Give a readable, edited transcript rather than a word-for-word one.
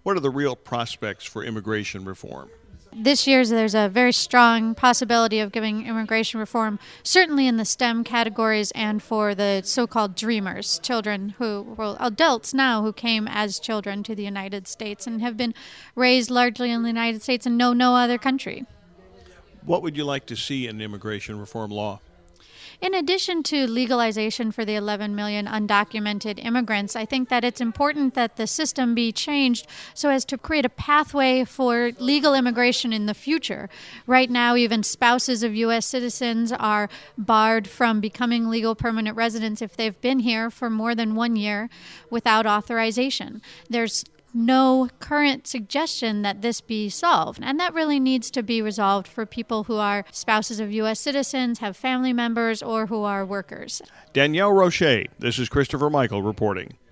What are the real prospects for immigration reform? This year, there's a very strong possibility of giving immigration reform, certainly in the STEM categories and for the so-called dreamers, children adults now who came as children to the United States and have been raised largely in the United States and know no other country. What would you like to see in immigration reform law? In addition to legalization for the 11 million undocumented immigrants, I think that it's important that the system be changed so as to create a pathway for legal immigration in the future. Right now, even spouses of U.S. citizens are barred from becoming legal permanent residents if they've been here for more than 1 year without authorization. There's no current suggestion that this be solved. And that really needs to be resolved for people who are spouses of U.S. citizens, have family members, or who are workers. Danielle Roche, this is Christopher Michael reporting.